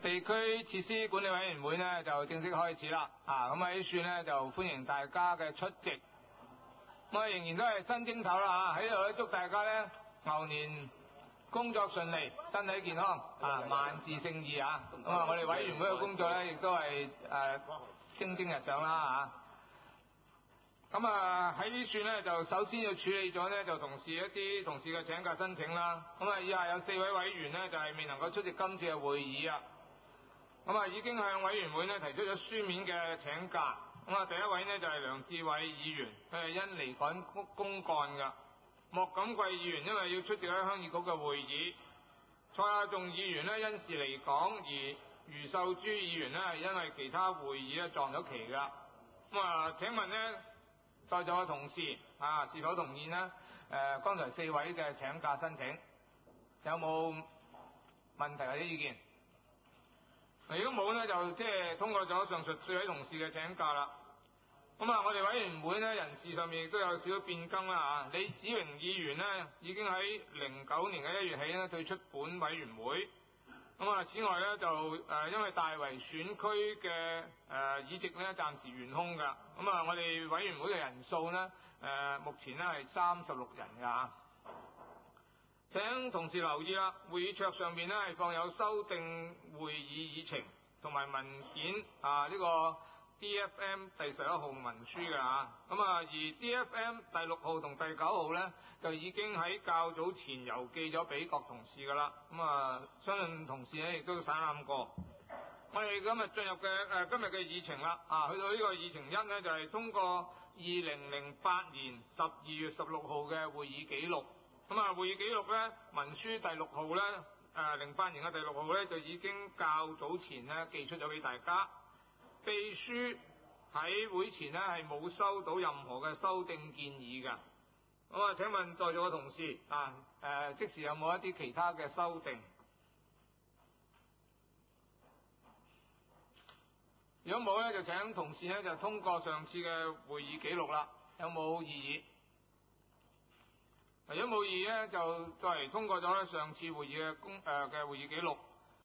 地區設施管理委員會呢就正式開始啦。咁喺處呢就歡迎大家嘅出席。我哋仍然都係新正頭啦，喺度祝大家呢牛年工作順利，身體健康，萬事勝意啊！咁我哋委員會嘅工作呢亦都係蒸蒸日上啦。咁喺呢處呢，就首先要處理咗呢，就一啲同事嘅請假申請啦。以下有4位委員呢，就係未能夠出席今次嘅會議啊。已經向委員會呢提出咗書面嘅請假。第一位呢，就係梁志偉議員，佢係因離趕公幹噶。莫錦貴議員因為要出席喺鄉議局嘅會議。蔡亞仲議員呢，因事離港，而余秀珠議員呢，係因為其他會議呢撞咗期噶。請問呢，在座嘅同事是否同意呢？剛才4位嘅請假申請，有冇問題或者意見？如果冇呢，就即係通過咗上述4位同事嘅請假啦。我哋委員會呢，人事上面亦都有少少變更啦。李子榮議員呢，已經喺09年嘅1月起呢退出本委員會。此外呢，就因為大圍選區嘅議席呢暫時懸空噶。我哋委員會嘅人數呢，目前呢係36人噶。請同事留意啦，會議桌上面呢係放有修訂會議議程同埋文件呢個 DFM 第11號文書嘅而 DFM 第6號同第9號呢，就已經喺較早前郵寄咗俾各同事噶啦。相信同事呢亦都散覽過。我哋今日進入嘅今日嘅議程啦，去到呢個議程1呢，就係通過2008年12月16號嘅會議記錄。會議記錄呢，文書第6號呢，08年嘅第6號呢，就已經較早前呢寄出咗俾大家。秘書喺會前呢係冇收到任何嘅修訂建議㗎。請問在座嘅同事即時有冇一啲其他嘅修訂？如果冇呢，就請同事呢就通過上次嘅會議記錄啦。有冇異議？如果冇異議呢，就再嚟通過咗上次會議嘅會議記錄。